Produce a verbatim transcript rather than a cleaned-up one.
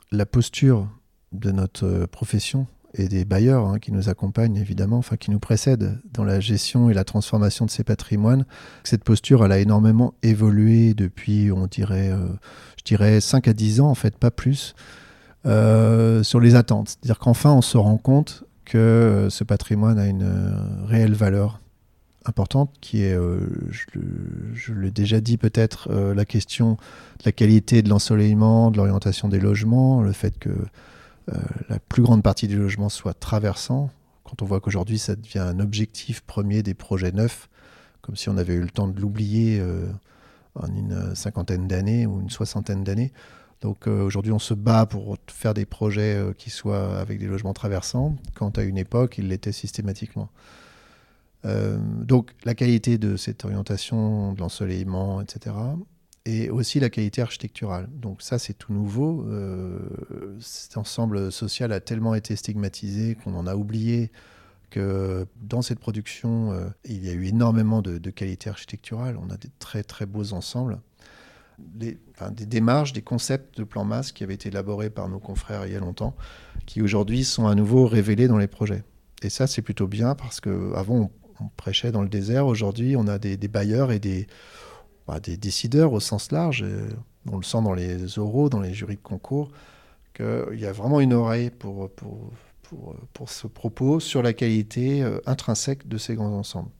la posture de notre profession et des bailleurs hein, qui nous accompagnent évidemment, enfin qui nous précèdent dans la gestion et la transformation de ces patrimoines. Cette posture, elle a énormément évolué depuis, on dirait, euh, je dirais cinq à dix ans en fait, pas plus, euh, sur les attentes. C'est-à-dire qu'enfin on se rend compte que euh, ce patrimoine a une euh, réelle valeur importante qui est, euh, je, je l'ai déjà dit peut-être, euh, la question de la qualité de l'ensoleillement, de l'orientation des logements, le fait que euh, la plus grande partie des logements soit traversants. Quand on voit qu'aujourd'hui ça devient un objectif premier des projets neufs, comme si on avait eu le temps de l'oublier euh, en une cinquantaine d'années ou une soixantaine d'années. Donc euh, aujourd'hui on se bat pour faire des projets euh, qui soient avec des logements traversants, quand à une époque ils l'étaient systématiquement. Euh, donc la qualité de cette orientation, de l'ensoleillement, et cetera. Et aussi la qualité architecturale. Donc ça, c'est tout nouveau. Euh, cet ensemble social a tellement été stigmatisé qu'on en a oublié que dans cette production, euh, il y a eu énormément de, de qualité architecturale. On a des très très beaux ensembles. Des, enfin, des démarches, des concepts de plan masse qui avaient été élaborés par nos confrères il y a longtemps, qui aujourd'hui sont à nouveau révélés dans les projets. Et ça, c'est plutôt bien parce qu'avant, on on prêchait dans le désert. Aujourd'hui, on a des, des bailleurs et des, bah, des décideurs au sens large. On le sent dans les oraux, dans les jurys de concours, qu'il y a vraiment une oreille pour, pour, pour, pour ce propos sur la qualité euh, intrinsèque de ces grands ensembles.